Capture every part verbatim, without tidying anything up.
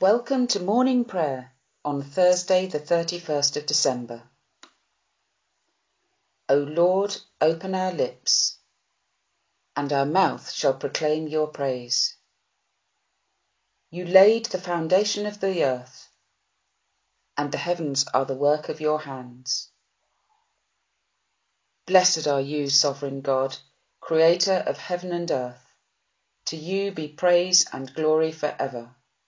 Welcome to morning prayer on Thursday the thirty-first of December. O Lord, open our lips, and our mouth shall proclaim your praise. You laid the foundation of the earth, and the heavens are the work of your hands. Blessed are you, sovereign God, creator of heaven and earth. To you be praise and glory forever.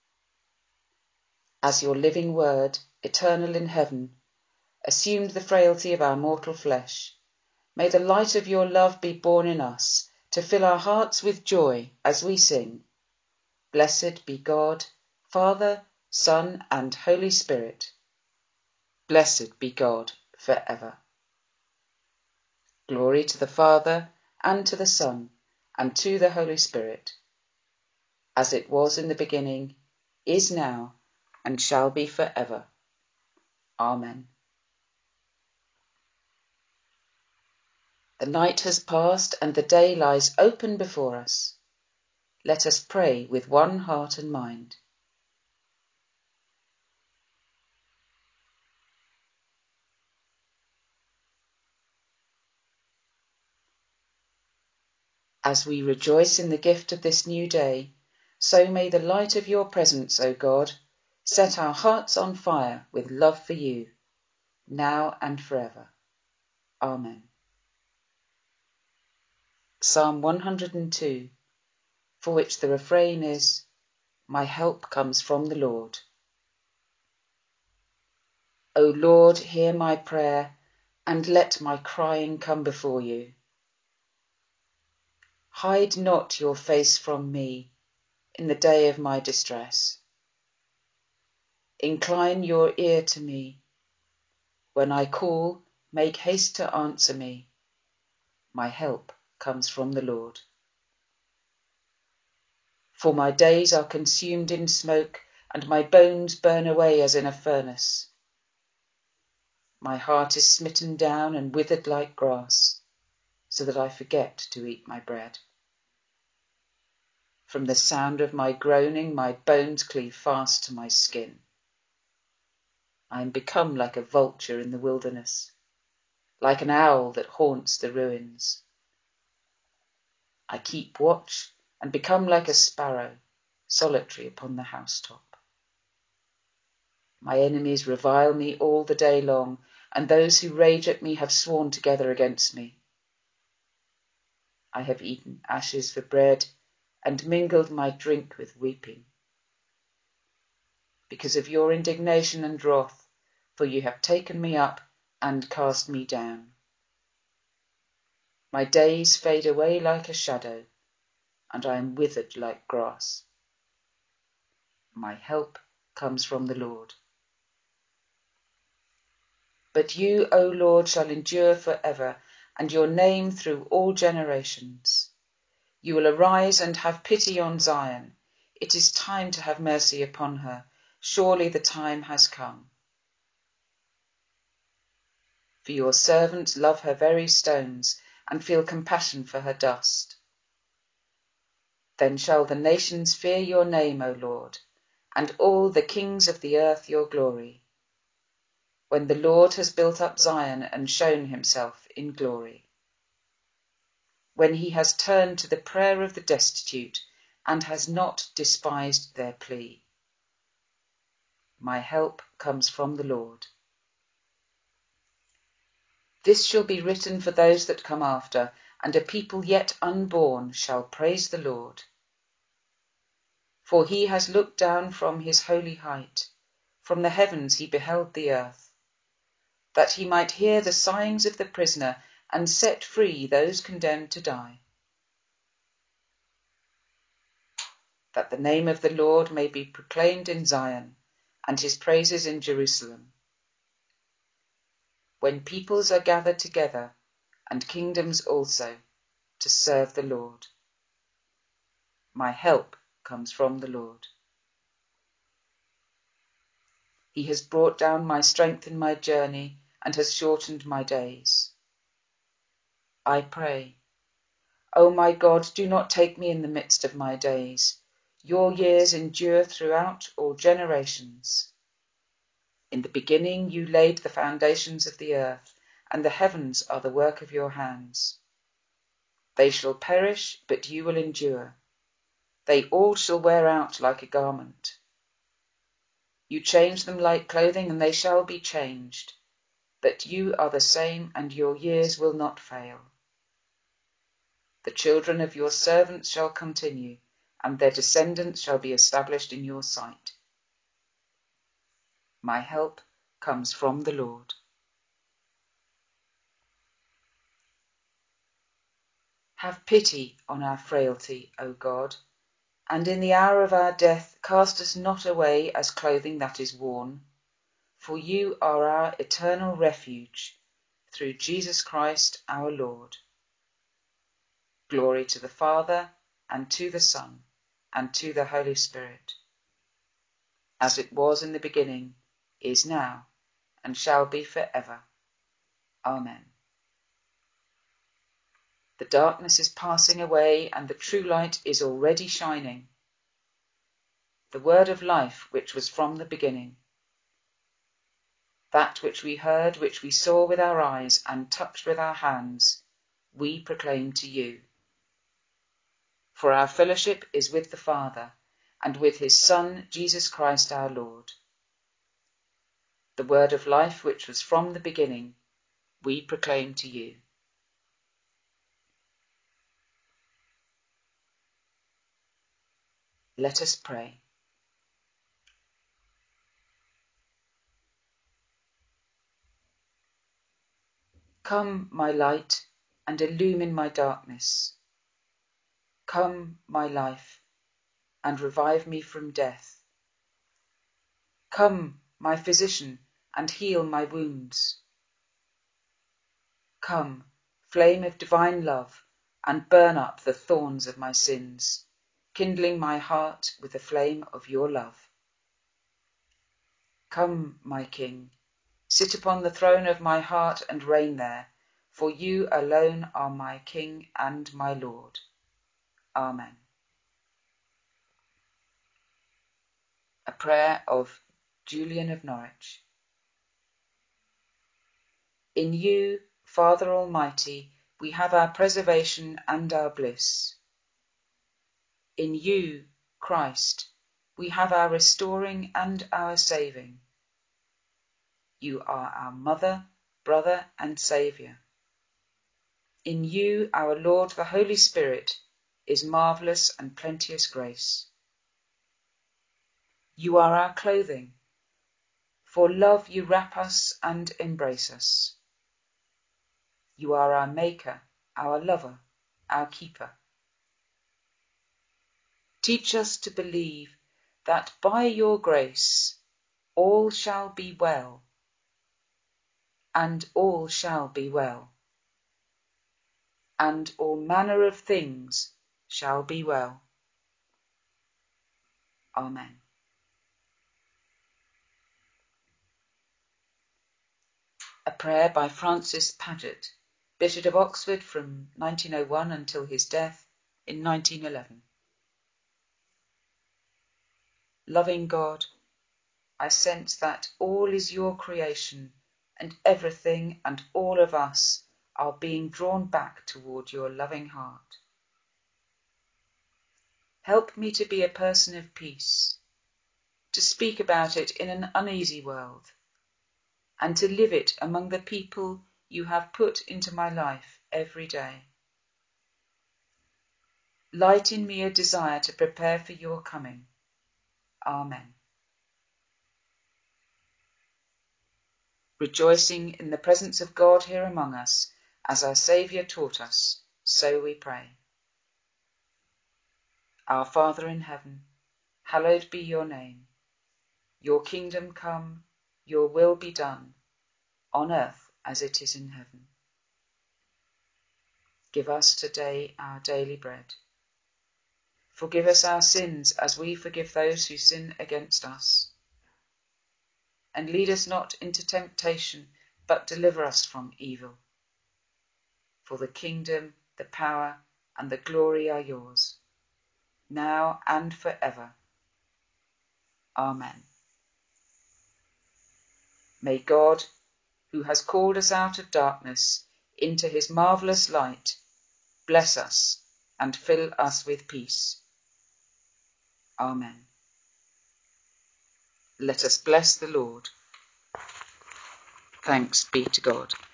As your living word, eternal in heaven, assumed the frailty of our mortal flesh, may the light of your love be born in us, to fill our hearts with joy as we sing. Blessed be God, Father, Son, and Holy Spirit. Blessed be God forever. Glory to the Father, and to the Son, and to the Holy Spirit, as it was in the beginning, is now, and shall be forever. Amen. The night has passed, and the day lies open before us. Let us pray with one heart and mind. As we rejoice in the gift of this new day, so may the light of your presence, O God, set our hearts on fire with love for you, now and forever. Amen. Psalm one hundred and two, for which the refrain is, My help comes from the Lord. O Lord, hear my prayer, and let my crying come before you. Hide not your face from me in the day of my distress. Incline your ear to me. When I call, make haste to answer me. My help comes from the Lord. For my days are consumed in smoke, and my bones burn away as in a furnace. My heart is smitten down and withered like grass, so that I forget to eat my bread. From the sound of my groaning, my bones cleave fast to my skin. I am become like a vulture in the wilderness, like an owl that haunts the ruins. I keep watch and become like a sparrow, solitary upon the housetop. My enemies revile me all the day long, and those who rage at me have sworn together against me. I have eaten ashes for bread, and mingled my drink with weeping. Because of your indignation and wrath, for you have taken me up and cast me down. My days fade away like a shadow, and I am withered like grass. My help comes from the Lord. But you, O Lord, shall endure forever, and your name through all generations. You will arise and have pity on Zion. It is time to have mercy upon her. Surely the time has come. For your servants love her very stones, and feel compassion for her dust. Then shall the nations fear your name, O Lord, and all the kings of the earth your glory, when the Lord has built up Zion and shown himself in glory, when he has turned to the prayer of the destitute and has not despised their plea. My help comes from the Lord. This shall be written for those that come after, and a people yet unborn shall praise the Lord. For he has looked down from his holy height, from the heavens he beheld the earth, that he might hear the sighings of the prisoner and set free those condemned to die, that the name of the Lord may be proclaimed in Zion, and his praises in Jerusalem. When peoples are gathered together, and kingdoms also, to serve the Lord. My help comes from the Lord. He has brought down my strength in my journey, and has shortened my days. I pray, O my God, do not take me in the midst of my days. Your years endure throughout all generations. In the beginning you laid the foundations of the earth, and the heavens are the work of your hands. They shall perish, but you will endure. They all shall wear out like a garment. You change them like clothing, and they shall be changed. But you are the same, and your years will not fail. The children of your servants shall continue, and their descendants shall be established in your sight. My help comes from the Lord. Have pity on our frailty, O God, and in the hour of our death cast us not away as clothing that is worn, for you are our eternal refuge, through Jesus Christ our Lord. Glory to the Father, and to the Son, and to the Holy Spirit, as it was in the beginning, is now, and shall be forever. Amen. The darkness is passing away, and the true light is already shining. The word of life which was from the beginning, that which we heard, which we saw with our eyes, and touched with our hands, we proclaim to you. For our fellowship is with the Father, and with his Son, Jesus Christ our Lord. The word of life which was from the beginning, we proclaim to you. Let us pray. Come, my light, and illumine my darkness. Come, my life, and revive me from death. Come, my physician, and heal my wounds. Come, flame of divine love, and burn up the thorns of my sins, kindling my heart with the flame of your love. Come, my King, sit upon the throne of my heart and reign there, for you alone are my King and my Lord. Amen. A prayer of Julian of Norwich. In you, Father Almighty, we have our preservation and our bliss. In you, Christ, we have our restoring and our saving. You are our mother, brother, and Saviour. In you, our Lord, the Holy Spirit, is marvellous and plenteous grace. You are our clothing. For love you wrap us and embrace us. You are our maker, our lover, our keeper. Teach us to believe that by your grace all shall be well, and all shall be well, and all manner of things shall be well. Amen. A prayer by Francis Paget, Bishop of Oxford from nineteen oh one until his death in nineteen eleven. Loving God, I sense that all is your creation, and everything and all of us are being drawn back toward your loving heart. Help me to be a person of peace, to speak about it in an uneasy world, and to live it among the people you have put into my life every day. Light in me a desire to prepare for your coming. Amen. Rejoicing in the presence of God here among us, as our Saviour taught us, so we pray. Our Father in heaven, hallowed be your name. Your kingdom come, your will be done, on earth as it is in heaven. Give us today our daily bread. Forgive us our sins as we forgive those who sin against us. And lead us not into temptation, but deliver us from evil. For the kingdom, the power, and the glory are yours, now and forever. Amen. May God, who has called us out of darkness into his marvellous light, bless us and fill us with peace. Amen. Let us bless the Lord. Thanks be to God.